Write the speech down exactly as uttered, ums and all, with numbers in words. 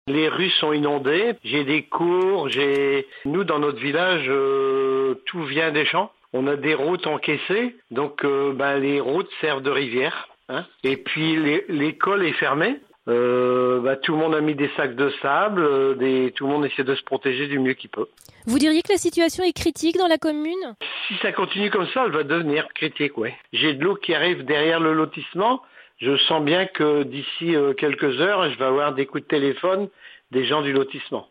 Les rues sont inondées, j'ai des cours, j'ai... Nous, dans notre village, euh, tout vient des champs. On a des routes encaissées, donc euh, ben, les routes servent de rivière. Hein. Et puis les, l'école est fermée. Euh, ben, tout le monde a mis des sacs de sable, euh, des... tout le monde essaie de se protéger du mieux qu'il peut. Vous diriez que la situation est critique dans la commune ? Si ça continue comme ça, elle va devenir critique, ouais. J'ai de l'eau qui arrive derrière le lotissement. Je sens bien que d'ici euh, quelques heures, je vais avoir des coups de téléphone des gens du lotissement.